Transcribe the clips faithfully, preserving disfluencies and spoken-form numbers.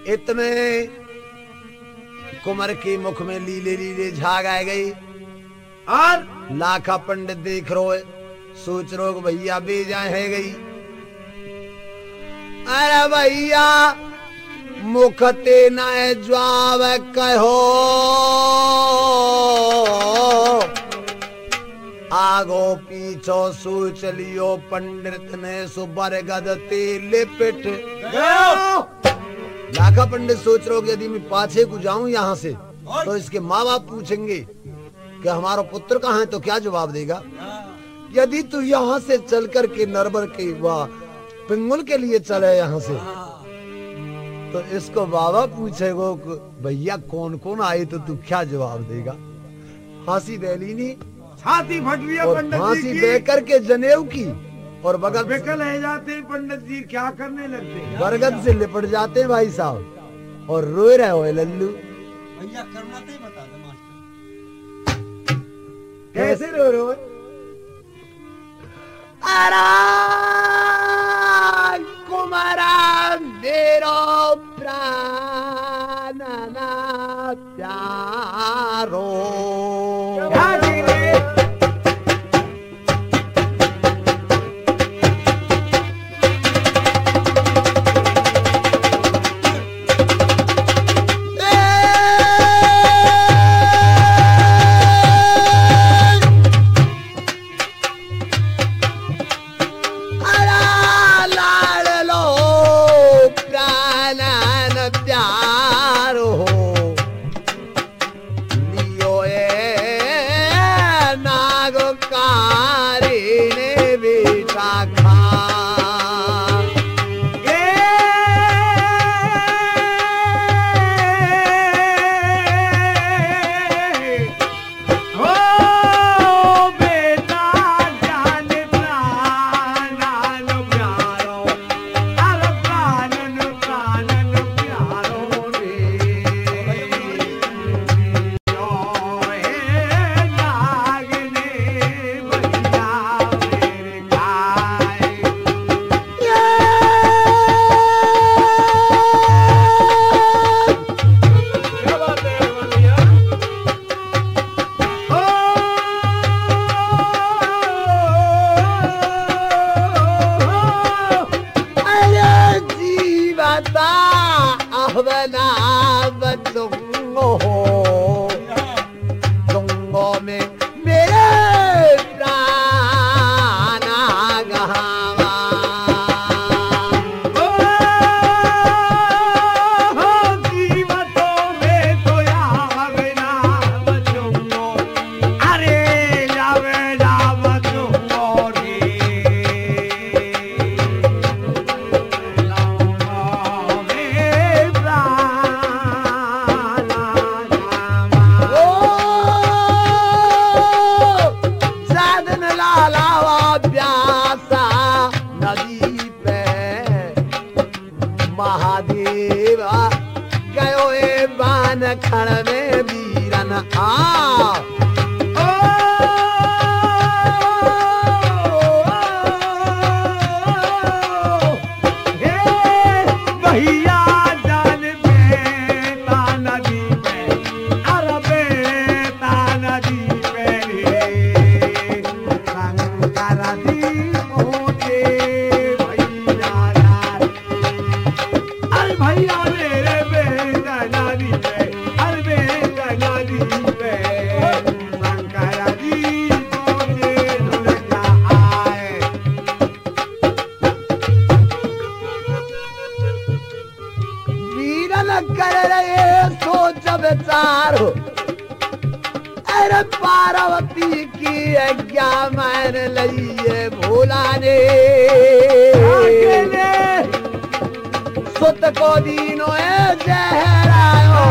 इतने कुमार के मुख में लीले लीले झाग आ गई और लाखा पंडित देख रो है, सोच रो भैया बेजाए है गई। अरे भैया मुखते न जवाब कहो, आगो पीछो सोच लियो पंडित ने सुबर गद तेल लिपट। लाखा पंडित सोच रहे हो कि यदि मैं पाछे को जाऊं यहाँ से तो इसके माँ बाप पूछेंगे कि हमारा पुत्र कहाँ है, तो क्या जवाब देगा। यदि तू यहाँ से चल कर के नरबर के वाह पिंगुल के लिए चले यहाँ से, तो इसको बाबा पूछेगो भैया कौन कौन आए, तो तू क्या जवाब देगा। फांसी दे ली नहीं, छाती फट रही है पंडित जी फांसी की। दे करके जनेऊ की और बगल बेकल है जाते हैं पंडित जी, क्या करने लगते हैं, बरगद से लिपट जाते हैं भाई साहब और रोए रहे हो लल्लू। भैया करना तो ही बता दे मास्टर। कैसे रो रहे हो? अरा कुमारा मेरो प्राण ना प्यारो, पार्वती की आज्ञा मान लइए भोला ने, सुत को दीनो है जहरायो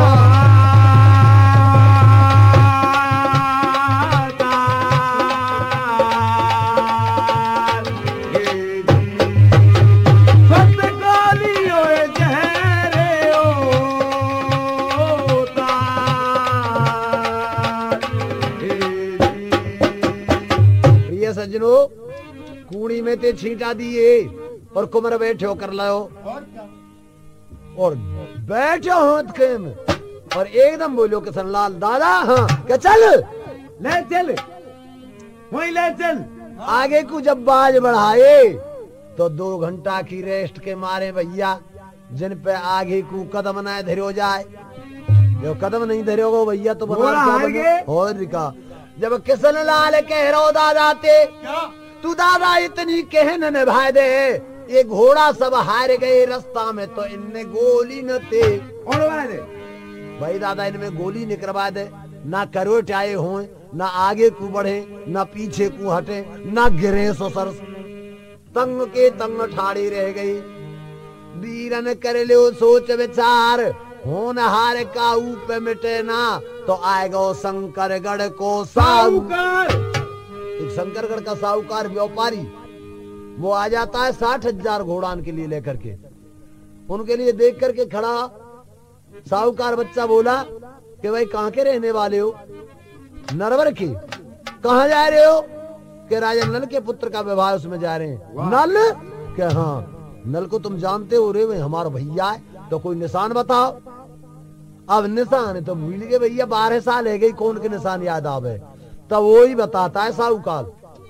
सज्जनों, कूड़ी में ते छींटा दिए और कुमर बैठे हो कर लाओ। और बैठे हाथ के में और एकदम बोलो किशन लाल दादा हाँ क्या चल ले चल वही ले चल। आगे को जब बाज बढ़ाए तो दो घंटा की रेस्ट के मारे भैया जिन पे आगे को कदम न धरे हो जाए, जो कदम नहीं धरे हो भैया तो और दिखा। जब किशन लाल कह रहा दादा ते तू दादा इतनी कहन निभाए दे, ये घोड़ा सब हार गए रास्ता में तो इनने गोली न थे और भाई दादा इनमें गोली निकलवा दे, ना करोट आए हो ना आगे को बढ़े ना पीछे को हटे ना गिरे सो सर तंग के तंग ठाड़ी रह गई। वीरन कर लो सोच विचार होन हार का ऊपर मिटे ना तो आएगा शंकरगढ़ को साहूकार। एक शंकरगढ़ का साहूकार व्यापारी वो आ जाता है साठ हजार घोड़ान के लिए लेकर के, उनके लिए देख करके खड़ा साहूकार बच्चा बोला कि भाई कहाँ के रहने वाले हो? नरवर की। कहाँ जा रहे हो? कि राजा नल के पुत्र का विवाह उसमें जा रहे हैं। नल के हाँ नल को तुम जानते हो रे भाई हमारा भैया है, तो कोई निशान बताओ। अब निशान है तो भूल गए भैया, बारह साल है गई कौन के निशान याद आवे, तब वो ही बताता है साहूकार।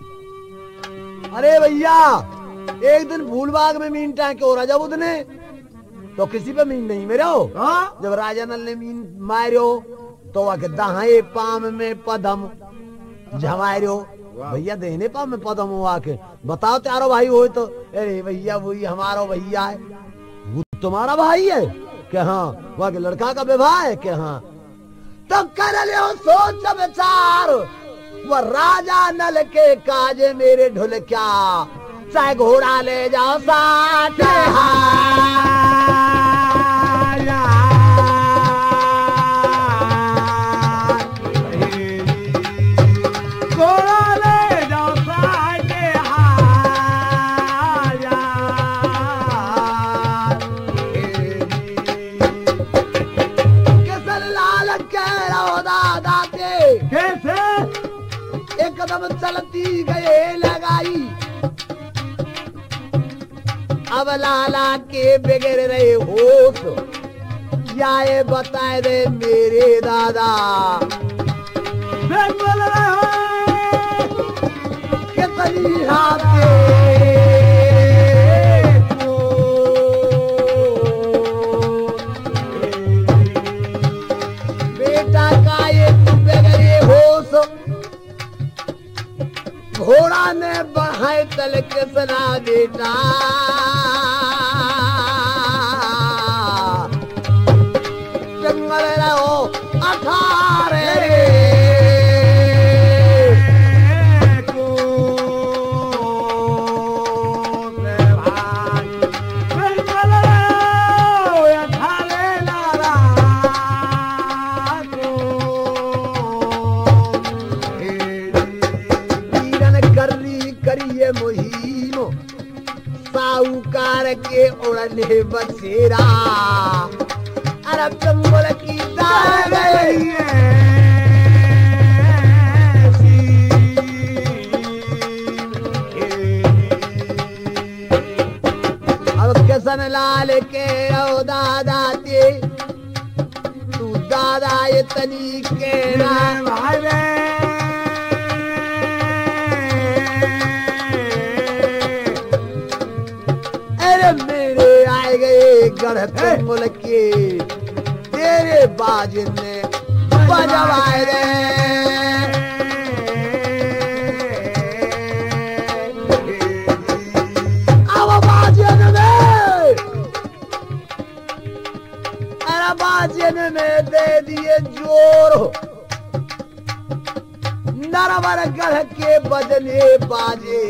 अरे भैया एक दिन फूलबाग में मीन टाँके हो राजा बुद्ध ने तो किसी पे मीन नहीं मेरे हो। जब राजा नल ने मीन मारो तो वह दहाए पाम में पदम झमारो भैया देने पाम में पदम हुआ के बताओ त्यारो भाई हो तो अरे भैया वही हमारा भैया है, वो तुम्हारा भाई है क्या? हाँ वह के लड़का का विवाह है क्या? हाँ तो कर लो सोच विचार वह राजा नल के काजे मेरे ढुल क्या, चाहे घोड़ा ले जाओ साथ घोड़ा ले जाओ साथ किशन लाल कह रहा दादा के कैसे एक कदम चलती गए लगाई, अब लाला के बिगड़ रहे होश या ये बताए दे मेरे दादा बोल रहे हो कितनी हाथे बेटा का ये तू बिगड़े होश घोड़ा ने बढ़ाए तल किसना बेटा जंगल रहो अठारे मुहिम साहूकार के उड़ने बसेरा अरब जंगल की दाल गई अब किशन लाल के ओ दादा ते तू दादा इतनी के ना मेरे आए गए गढ़ पे मुल्के तेरे बाज ने बजवाए रे अब बाजन में अरे बाजन में दे दिए जोर नरवर गढ़ के बजने बाजे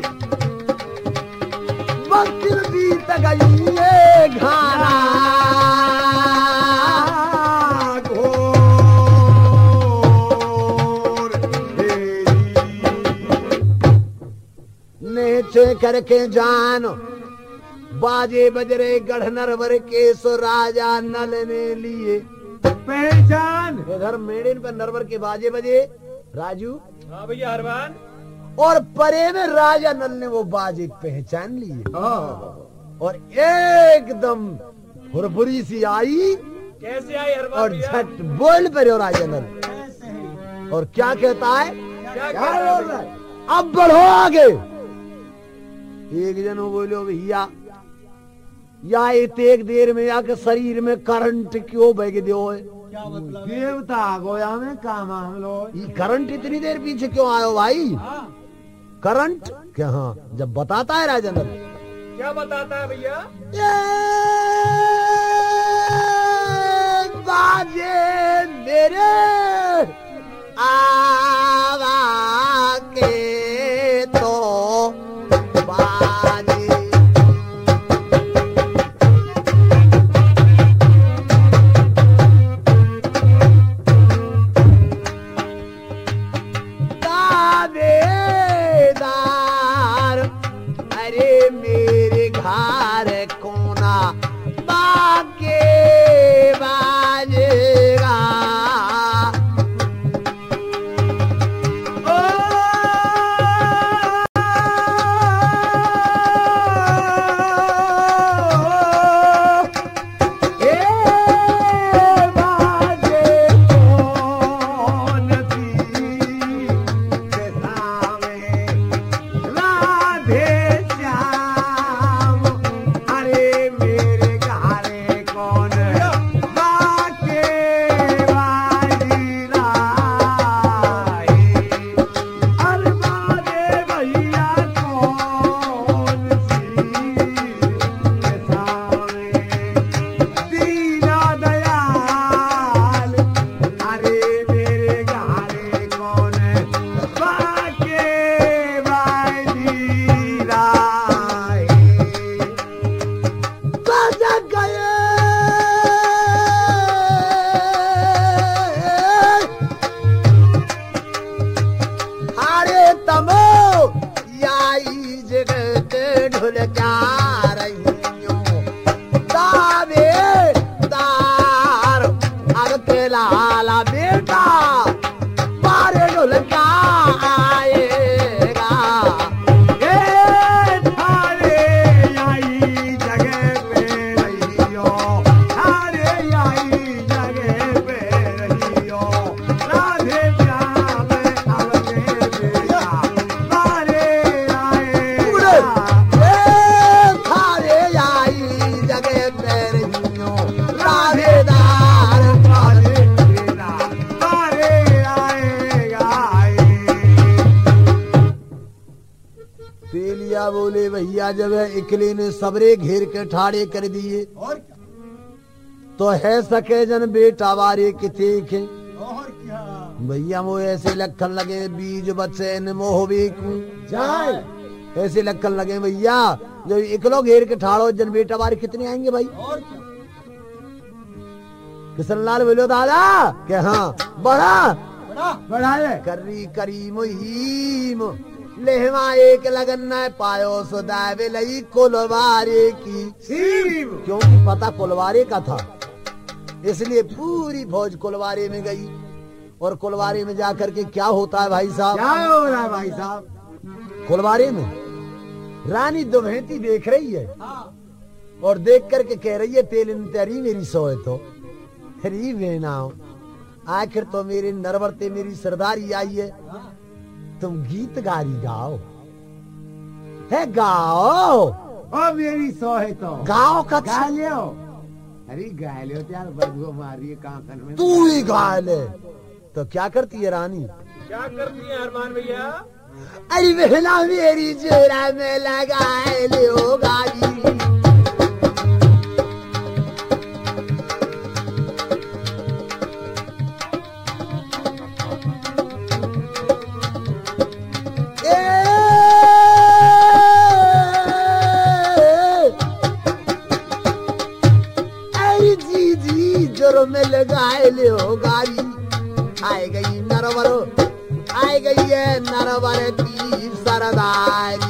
वक्त बीत गई ये घाना नीचे करके जान बाजे बजरे गढ़ नरवर के सो राजा नल ने लिए पहचान। इधर मेड़िन पर नरवर के बाजे बजे राजू। हाँ भैया हरवान। और परे में राजा नल ने वो बाजे पहचान लिए और एकदम फुरफुरी सी आई कैसे आई हरमान और भैया? झट बोल पे और राजेंद्र ऐसे ही और क्या कहता है, क्या क्या कह बोल रहा रहा है? है? अब बढ़ो आगे। एक जन बोलो भैया या इतने देर में आके शरीर में करंट क्यों बह दो है? क्या मतलब है? देवता गोया में काम हम लोग ये करंट इतनी देर पीछे क्यों आयो भाई? हाँ करंट क्या? हाँ, जब बताता है राजेंद्र क्या बताता है भैया? बाजे मेरे आवा के तो बाजे दावेदार अरे मेरे घर कोना बाके बाजेगा। लाला बेटा बारे ढोलका आएगा। तेलिया बोले भैया जब इकले ने सबरे घेर के ठाड़े कर दिए और क्या तो है सके जन बेटा वारे किथे खे। और क्या भैया वो ऐसे लखन लगे बीज बच्चे न मोह बेकू जाए ऐसे लखन लगे भैया जब इकलो घेर के ठाड़ो जन बेटा वारे कितने आएंगे भाई? और क्या किशनलाल बोलो दादा के हाँ बड़ा बड़ा बढ़ाए करी करी मुहीम लेहवा एक लगन न पायो सुदावे लई कोलवारे की शिव क्योंकि पता कोलवारे का था इसलिए पूरी फौज कोलवारे में गई। और कोलवारे में जाकर के क्या होता है भाई साहब? क्या हो रहा है भाई साहब? कोलवारे में रानी दुभेती देख रही है हाँ और देख करके कह रही है तेल तेरी मेरी सोए तो री बेना आखिर तो मेरे नरवरते मेरी सरदारी आई है हाँ तुम गीत गारी गाओ है गाओ ओ मेरी सो है तो गाओ गा कच्छा लियो। अरे गा लियो यार बदबू मारी है कांकन में। तू ही गा ले तो क्या करती है रानी? क्या करती है हरमान भैया? अरे बहना मेरी जोरा में लगाए लियो गाड़ी में लगाए ले हो गाड़ी आए गई नरवर आए गई है नरवर की सरदारी।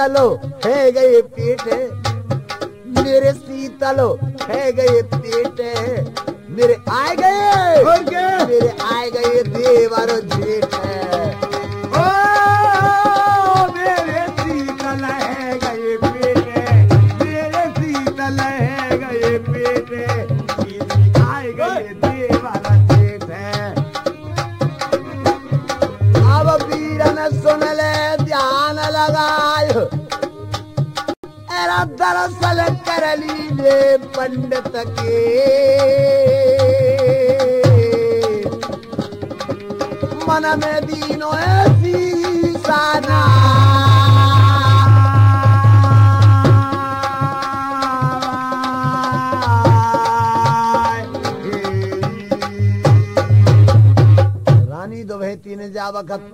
शीतलो है गए पेट, मेरे शीतलो है गए पेट, मेरे आए गए और क्या? मेरे आए गए देवर जेठ। ओ मेरे शीतल है गए पेटे, मेरे शीतल है गए पेटे, आए गए देवर जेठ। अब वीरन सुन ले ध्यान लगायो, एरा दरअसल कर लीजे पंडित के, मन में दीनो ऐसी साना। रानी दुभेती ने जा वक्त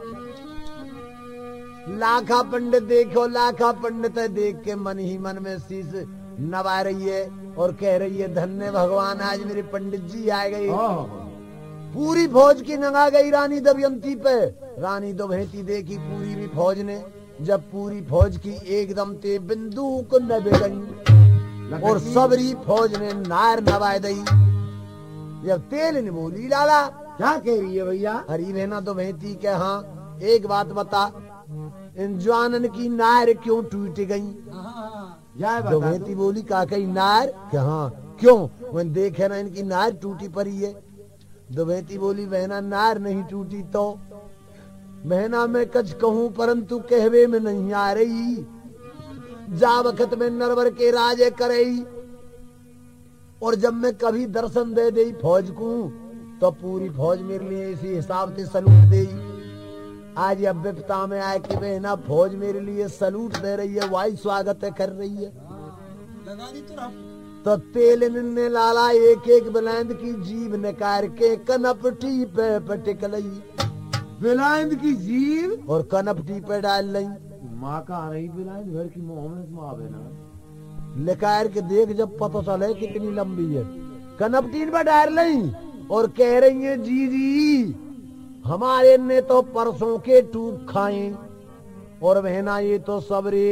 लाखा पंडित देखो, लाखा पंडित देख के मन ही मन में शीश नवा रही है और कह रही है धन्य भगवान, आज मेरे पंडित जी आ गए। पूरी फौज की नंगा गई रानी दमयंती पे। रानी दुभेती देखी पूरी भी फौज ने, जब पूरी फौज की एकदम ते बंदूक नब गई और सबरी फौज ने नार नवाए दई। जब तेल ने बोली लाला क्या कह रही है भैया? हरी बहना दुभेती के हाँ एक बात बता, इन जवानन की नार क्यों टूट गई? जाए बता दुभेती बोली का कही नार के हाँ क्यों? वो देखे ना इनकी नार टूटी पड़ी है। दुभेती बोली बहना नार नहीं टूटी तो बहना मैं कच कहूँ परंतु कहवे में नहीं आ रही। जा वक्त में नरवर के राजे करई और जब मैं कभी दर्शन दे दे फौज को तो पूरी फौज मेरे लिए इसी हिसाब से सलूट दे। आज अब विपता में आए कि बहना फौज मेरे लिए सलूट दे रही है, वाई स्वागत कर रही है। लगा दी तो तो तेल ने लाला एक एक बुलंद की जीभ निकाल के कनपटी पे पटिक लई, बिलाइंद की जीव और कनपटी पे डाल लई। माँ का रही बिलाइंद घर की मोहम्मद मावे ना निकाल के देख जब पता चले कितनी लंबी है, कनपटी पे डाल लई और कह रही है जी जी हमारे ने तो परसों के टूक खाए और बहना ये तो सबरे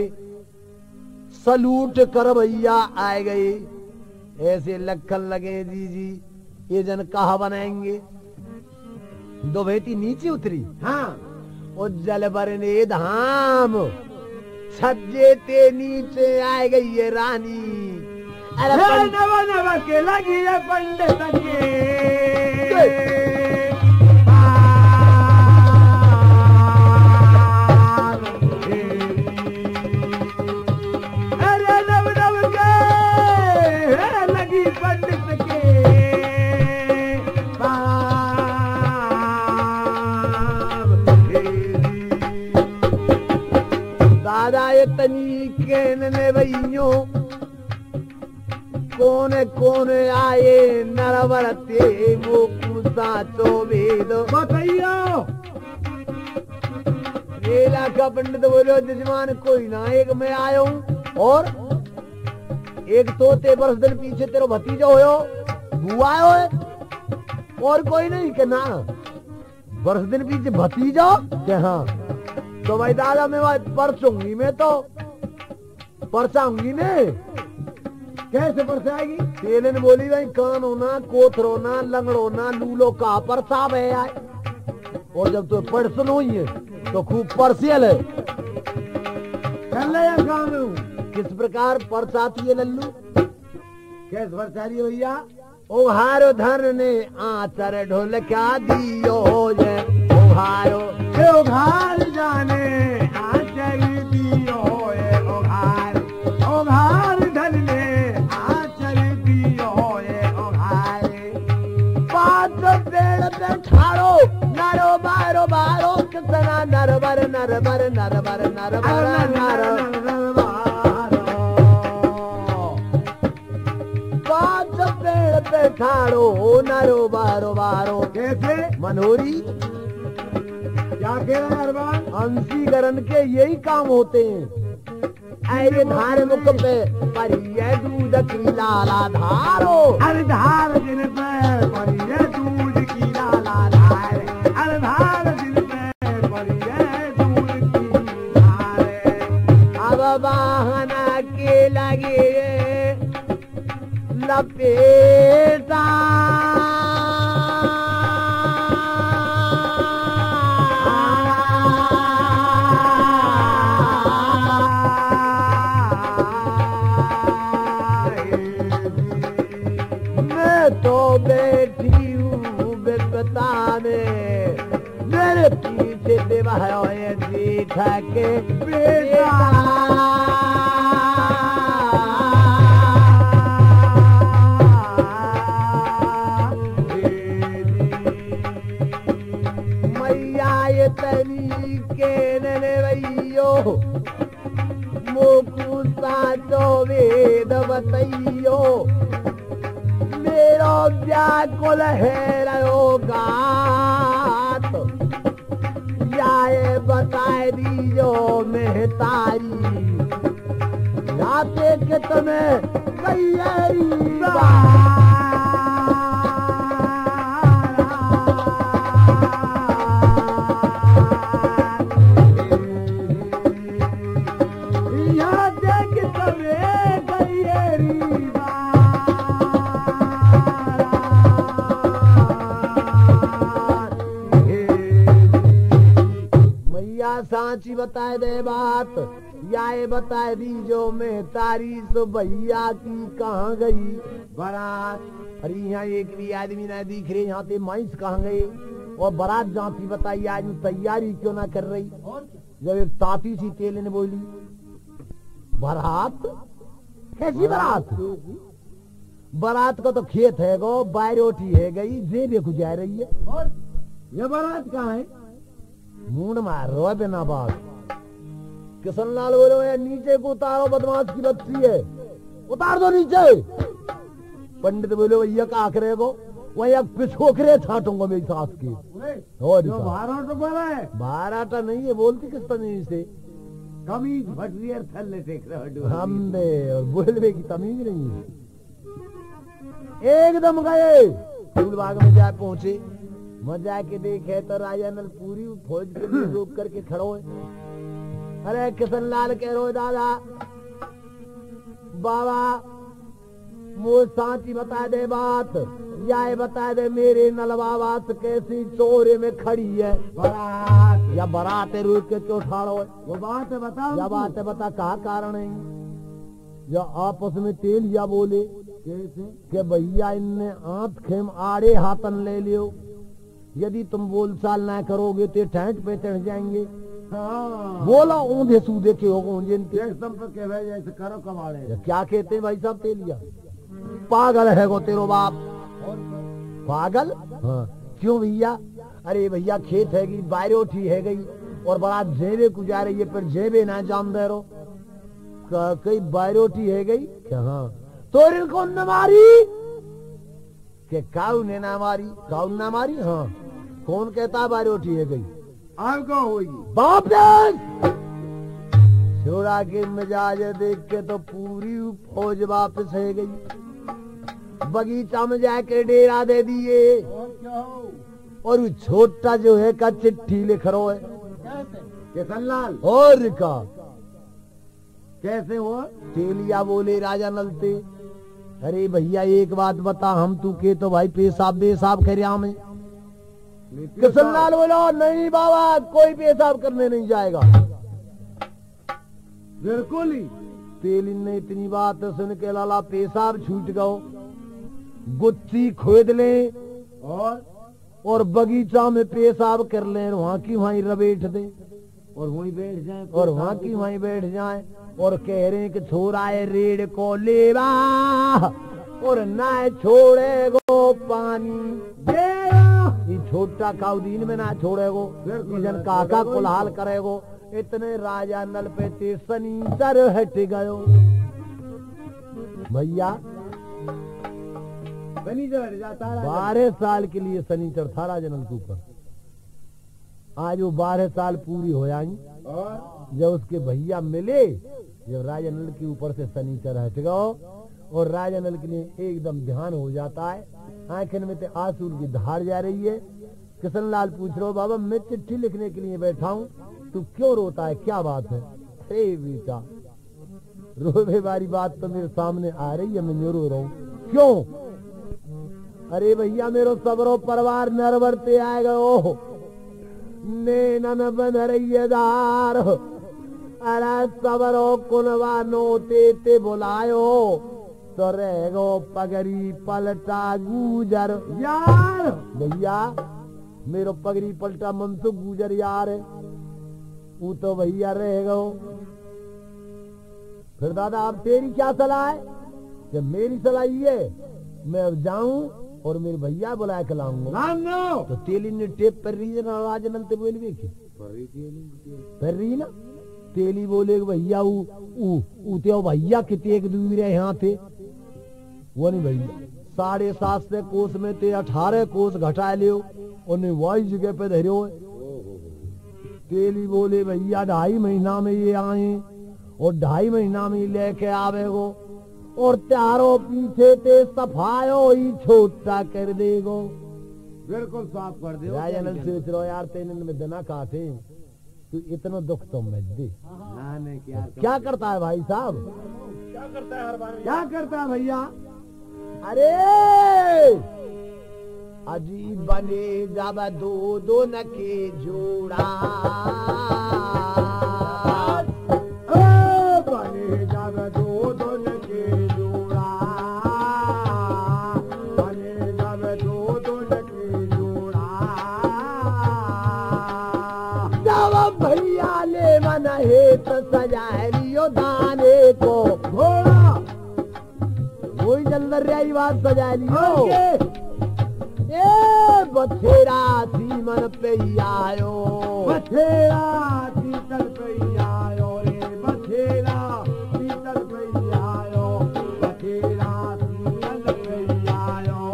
सलूट कर भैया आए गए। ऐसे लखन लगे जी जी ये जन कहा बनाएंगे। दुभेती नीचे उतरी हाँ और जल बरने धाम छज्जे ते नीचे आए गई है रानी। अरे हे पंडित नवा नवा के लगी है पंडित के, अरे नव नव के हे लगी पंडित के दादा ये तनी के ने भैयो कौन कौन आए नरवर ते वो कुसा तो वेद बताइयो। रेला का पंडित बोलो जजमान कोई ना, एक मैं आया हूँ और एक तो ते बरस दिन पीछे तेरो भतीजा होयो बुआ आयो है और कोई नहीं के ना बरस दिन पीछे भतीजा के हाँ। तो भाई दादा मैं परसूंगी मैं तो परसाऊंगी ने कैसे परसाएगी? तेले ने बोली भाई कान होना कोथरो ना लंगड़ो ना लूलो का परसा है आए और जब तो परसन हुई है तो खूब परसियल है। कर ले काम किस प्रकार परसाती है लल्लू? कैसे परसा रही है भैया? ओ हारो धन ने आचर ढोल क्या दियो ये ओ हारो हे उघार जाने आचर दियो ये उघार, उघार धन ने आचर दियो ये उघार। पांच पेड़ पे ठाड़ो नारो बारो बारो कितना नरबर नरबर नरबर नरबर नर पांच पेड़ पे ठाड़ो नारो बारो बारो। कैसे मनोरी क्या कह रहे हैं अरबान? अंशीकरण के यही काम होते हैं। ऐसे धार मुख पे परिये दूध की लाला धारो, अरे धार दिन पे परिये दूध की लाला धार, अरे धार दिन पे परिये दूध की धार। अब वाहन के लगे लपेटा मैं तो बैठी हूँ बेपता में मेरे पीछे देवा है जेठ के बेटा मैया ये तनी के नैयो मोकू साचो वेद बतैयो मेरो व्याकुल है रहो गात जाए बताए दीजो मेहतारी जाते के तुम्हें कैरी सांची बताए दे बात याए बताए दी जो मैं तारी सो भैया की कहाँ गई बारात। अरे यहाँ एक भी आदमी ना दिख रहे यहाँ पे माइस कहाँ गए और बारात जाती बताई आज तैयारी क्यों ना कर रही। जब एक ताती सी तेल ने बोली बारात कैसी बारात बारात का तो खेत है गो बायरोटी है गई जेबे को जा रही है और ये बारात कहाँ है मूड मार रो बिना बात। किशन लाल बोलो है नीचे को उतारो बदमाश की बच्ची है उतार दो नीचे। पंडित बोलो भैया का आखरे को वही अब पिछोकरे छाटूंगा मेरी सास की। और बाराटा बोला है बाराटा नहीं है बोलती किस तमीज से कमीज फटरी है थल्ले टेक रहे हमने बोलने की तमीज नहीं है। एकदम गए फूल बाग में जाए पहुंचे मजा के देखे तो राजा नल पूरी फौज के लिए रोक करके खड़ो है। अरे किशन लाल कह रो दादा बाबा वो सांची बता दे बात या बता दे मेरे नलवावास कैसी चोरे में खड़ी है बारात या बारात रोक के क्यों ठाड़ो है वो बात है बता या बात है बता कहा कारण है या आपस में तेल या बोले कैसे कि भैया इनने आंत खेम आड़े हाथन ले लियो यदि तुम बोल चाल ना करोगे तो ठेठ पे चढ़ जाएंगे। हाँ। बोला ऊंधे सूधे के होगो एकदम तो कह जैसे करो कमाड़े क्या कहते हैं भाई साहब तेलिया पागल है गो तेरो बाप पागल हाँ क्यों भैया अरे भैया खेत है गई बायरोठी है गई और बड़ा जेबे को जा रही है फिर जेबे ना जाम दे रो कई बायरोठी है गई क्या हाँ तो इनको न मारी के काऊ ने ना मारी काऊ ना मारी हाँ कौन कहता बायरोठी है गई आपको होगी बाप छोड़ा के मिजाज देख के तो पूरी फौज वापस है गई बगीचा में जाके डेरा दे दिए और छोटा जो है का चिट्ठी लिख रो है किशन लाल और का कैसे हुआ तेलिया बोले राजा नलते अरे भैया एक बात बता हम तू के तो भाई पेशाब बेसाब खरिया में किशन लाल बोलो नहीं बाबा कोई पेशाब करने नहीं जाएगा बिल्कुल ही तेली ने इतनी बात सुन के लाला पेशाब छूट गो गुत्थी खोद ले और और बगीचा में पेशाब कर ले वहाँ की वहीं रबेट दे और वहीं बैठ जाए और वहाँ की वहीं बैठ जाए और कह रहे कि छोरा है रेड को लेवा और ना छोड़े गो पानी ये छोटा काउदीन में ना छोड़े गो जन काका कुलहाल करे गो इतने राजा नल पे ते सनीचर हट गयो भैया शनिचर जाता बारह साल के लिए शनिचर था राजा नल के ऊपर आज वो बारह साल पूरी हो जाएंगी और जब उसके भैया मिले जब राजा नल के ऊपर से शनिचर हट गयो और राजा नल के लिए एकदम ध्यान हो जाता है आंखन में तो आंसू की धार जा रही है। किशन लाल पूछ रहे हो बाबा मैं चिट्ठी लिखने के लिए बैठा हूँ तू क्यों रोता है क्या बात है। अरे बेटा रोवे वाली बात तो मेरे सामने आ रही है, मैं न्यू रो रहा हूँ। क्यों? अरे भैया मेरो सबरो परिवार नरवरते आए गयो, ने नन बन रही दार, अरे सबरो कुनवा नोते ते बुलायो, तो रह गो पगड़ी पलटा गुजर यार। भैया मेरो पगड़ी पलटा मनसुख गुजर यार, वो तो भैया रह गो। फिर दादा अब तेरी क्या सलाह है? जब मेरी सलाह ये मैं अब जाऊं और मेरे भैया बुलाया के लाऊंगा। तो तेली ने टेप पर रही ना राजनल ते बोल भी पर रही ना तेली बोले भैया ऊ ऊ ऊ भैया कितने एक दूर है यहाँ थे, वो नहीं भैया साढ़े सात से कोस में ते अठारह कोस घटा लियो, उन्हें वही जगह पे धरो है। तेली बोले भैया ढाई महीना में ये आए और ढाई महीना में लेके आवे गो, और त्यारो पीछे ते सफायो ही छोटा कर देगो, बिल्कुल साफ कर दे। राजनल सोच रहो यार तेने में दना काटे तू इतना दुख तो मत दे। हाँ, नहीं, क्या क्या करता है भाई साहब? क्या करता है हर बार? क्या करता है भैया? अरे अजीब बने जब दो दो न के जोड़ा, बने जब दो दो न के जोड़ा, बने जब दो दो न के जोड़ा, जब भैया ले मन है तो सजाए लियो दाने को घोड़ा, वही जल्दर रही बात सजा लियो। ए बथेरा सीमन पे ही आयो, बथेरा पीतल पे ही आयो रे, बथेरा पीतल पे ही आयो, बथेरा पीतल पे ही आयो।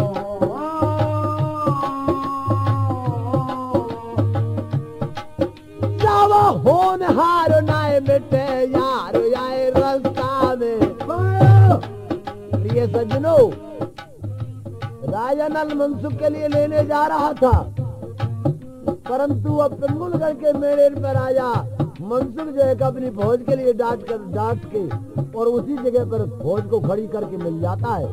जब होनहार नाय मिटे यार आए रास्ता में। प्रिय सज्जनों, राजानल मनसुख के लिए लेने जा रहा था, परंतु अब पिंगुलगढ़ के मेरे पर आया मनसुख जो है अपनी फौज के लिए डांट कर डांट के और उसी जगह पर फौज को खड़ी करके मिल जाता है।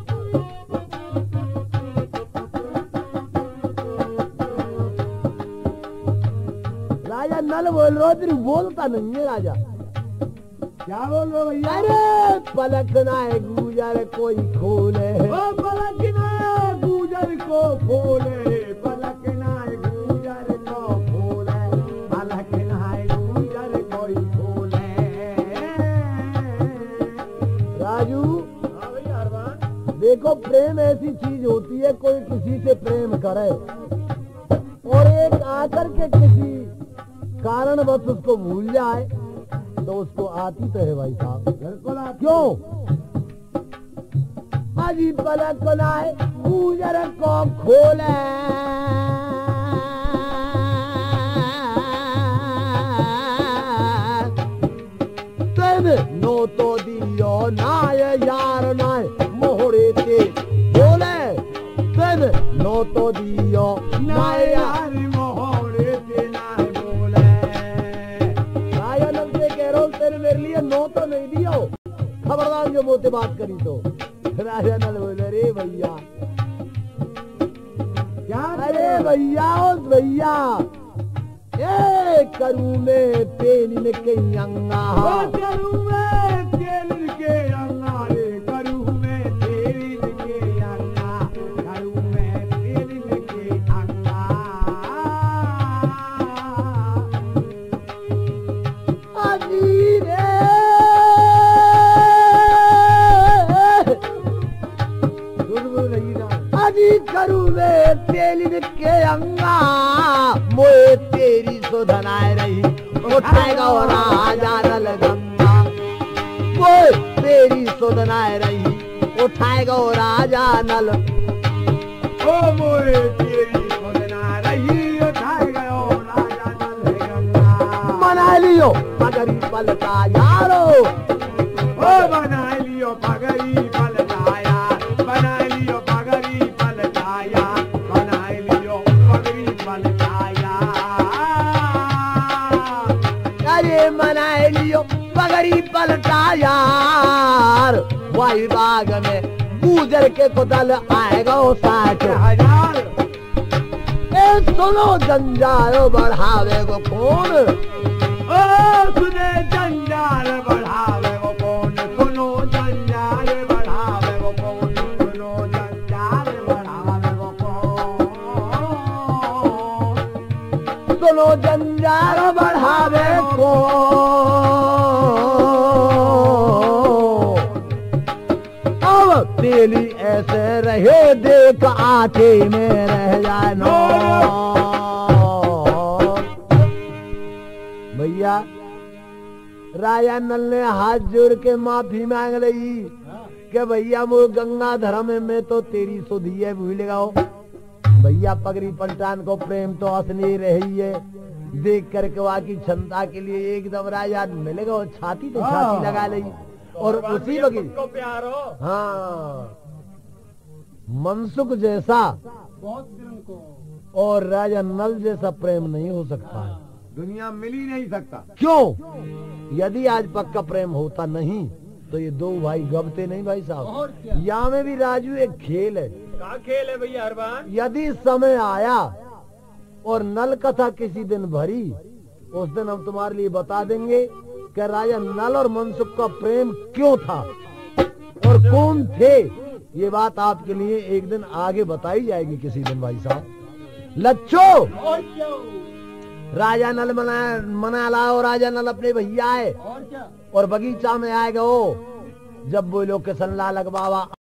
राजा नल बोल रहा तेरी बोलता नहीं है राजा। क्या बोल रहे हो भैया? अरे पलक ना है गुजर कोई खोले, ओ पलक ना गुजर को खोले, पलक ना गुजर को खोले, पलक ना गुजर कोई खोले। राजू देखो, प्रेम ऐसी चीज होती है, कोई किसी से प्रेम करे और एक आकर के किसी कारण बस उसको भूल जाए तो उसको आती तो है भाई साहब। बिल्कुल। क्यों? अजी पलक नाए गुजर को खोले, तब नो तो दियो नाय यार नाय मोहरे ते बोले, तब नो तो दियो नाय यार मोहरे ते नाय बोले। राजनल से कह रहा हूँ तेरे मेरे लिए नो तो नहीं दियो, खबरदार जो मोते बात करी तो। राजनल बोले रे भैया क्या? अरे भैया ओ भैया ए करू में पेन के अंगा, करू में तेल के अंगा रे, करू में तेल के अंगा, करू में तेल के अंगा। अजी रे अजी करू में तेल के अंगा, मोए तेरी सुधनाए रही उठाएगा और राजा नल गंगा, मोए तेरी सुधनाए रही उठाएगा और राजा नल। ओ मोए तेरी सुधना रही उठाएगा और राजा नल गंगा। बना लियो पगड़ी पलटा यारो, ओ बना लियो पगड़ी पलटाया, बना लियो पगड़ी पलटाया, बना लियो पगड़ी पलटाया। अरे मना लियो यो पगड़ी पलटा यार, वायु बाग में गुजर के कुतल आएगा वो साठ हजार। ए सुनो जंजाल बढ़ावे को कौन, ओ सुने जंजाल बढ़ावे वो कौन, सुनो जंजाल बढ़ावे वो कौन, सुनो जंजाल बढ़ावे वो कौन, सुनो जंजाल बढ़ावे को। अब तेली ऐसे रहे देख आटे में रह जाए नो। भैया राजा नल ने हाथ जोड़ के माफी मांग रही कि भैया वो गंगा धर्म में तो तेरी सुधी है भूल गाओ। भैया पगड़ी पलटान को प्रेम तो असली रही है, देख करके वहाँ की क्षमता के लिए एकदम राजा मिलेगा और छाती तो छाती लगा ली। और उसी वक्त को प्यार हो। हाँ मनसुख जैसा बहुत दिनों को और राजा नल जैसा प्रेम नहीं हो सकता है, दुनिया मिल ही नहीं सकता। क्यों? यदि आज पक्का प्रेम होता नहीं तो ये दो भाई गबते नहीं भाई और साहब। क्या? यहाँ में भी राजू एक खेल है, का खेल है भैया हरबान? यदि समय आया और नल कथा किसी दिन भरी, उस दिन हम तुम्हारे लिए बता देंगे कि राजा नल और मनसुख का प्रेम क्यों था और कौन थे। ये बात आपके लिए एक दिन आगे बताई जाएगी किसी दिन भाई साहब। लच्छो और क्या? राजा नल मना मना लाओ, राजा नल अपने भैया है और क्या? और बगीचा में आएगा वो, जब वो लोग के सल्ला लगवावा